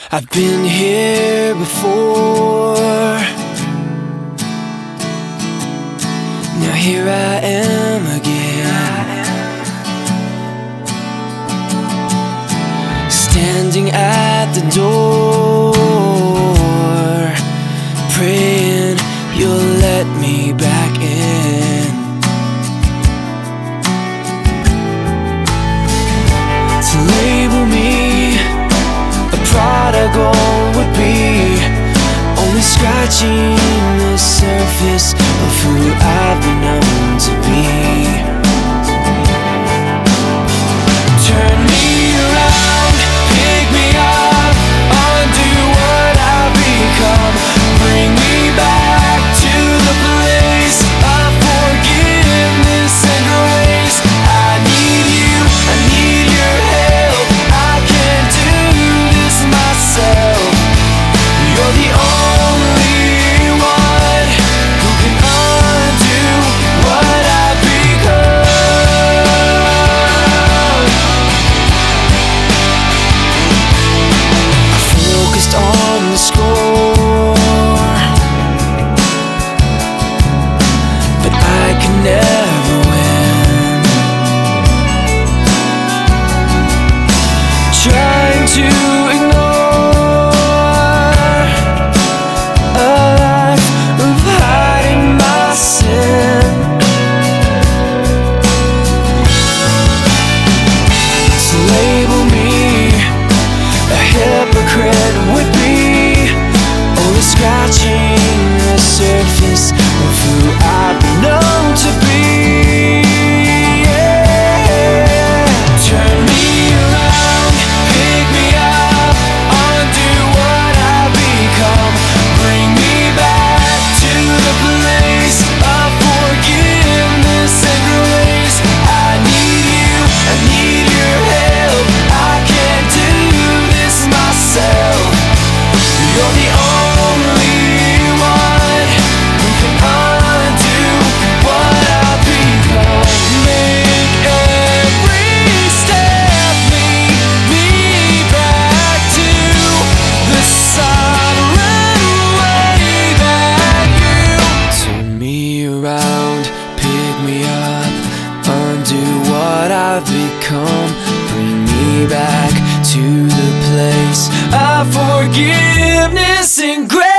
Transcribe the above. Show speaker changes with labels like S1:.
S1: I've been here before. Now here I am again, standing at the door, praying you'll let me back in. To label me a prodigal would be only scratching the surface of who I've been known to be. Turn me around, pick me up, undo what I've become, bring me back to the place of forgiveness and grace. I need you, I need your help, I can't do this myself. You're the only one who can undo what I've become. Focused on the score, but I can never win. Trying to ignore a life of hiding my sin. So label me a hypocrite would be only scratching the surface of who I've been known to be. Yeah. Turn me around, pick me up, undo what I've become, bring me back to the place of forgiveness and grace. I need you, I need your help, I can't do this myself. You're the only one who can undo what I've become. Make every step lead me back to the silent way that you turn me around, pick me up, undo what I've become, bring me back to the place of forgiveness and grace.